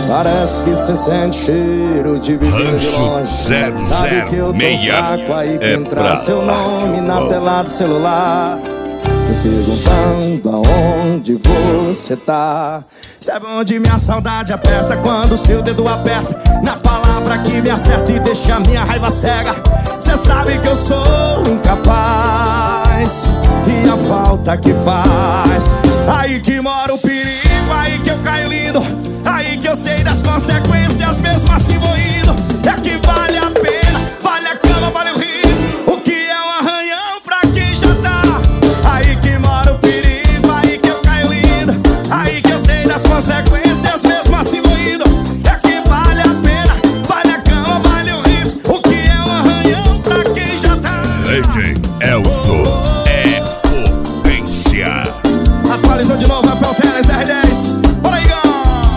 Parece que cê sente cheiro de bebida de longe. Sabe que eu tô fraco, aí que entra seu nome na tela do celular, me perguntando aonde você tá. Sabe onde minha saudade aperta? Quando seu dedo aperta na palavra que me acerta e deixa minha raiva cega. Cê sabe que eu sou incapaz, e a falta que faz. Aí que mora o perigo, aí que eu caio lindo, aí que eu sei das consequências, mesmo assim vou indo. É que vale a pena, vale a cama, vale o risco. O que é um arranhão pra quem já tá? Aí que mora o perigo, aí que eu caio lindo, aí que eu sei das consequências, mesmo assim vou indo. É que vale a pena, vale a cama, vale o risco. O que é um arranhão pra quem já tá? DJ Elzo é potência. Atualizou de novo, Rafael Teles, R10. Bora aí, Igão!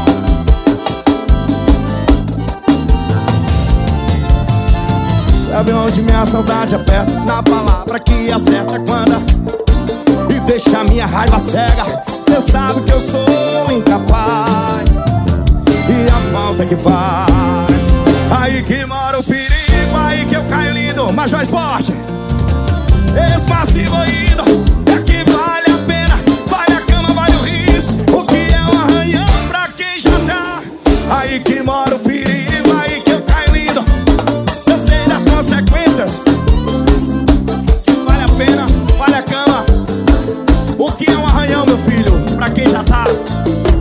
Sabe onde minha saudade aperta? Na palavra que acerta quando e deixa minha raiva cega. Cê sabe que eu sou incapaz, e a falta que faz. Aí que mora o perigo, aí que eu caio lindo. Major Esporte, mesmo assim vou indo. É que vale a pena, vale a cama, vale o risco. O que é um arranhão pra quem já tá? Aí que mora o perigo, aí que eu caio lindo. Eu sei das consequências, vale a pena, vale a cama. O que é um arranhão, meu filho, pra quem já tá?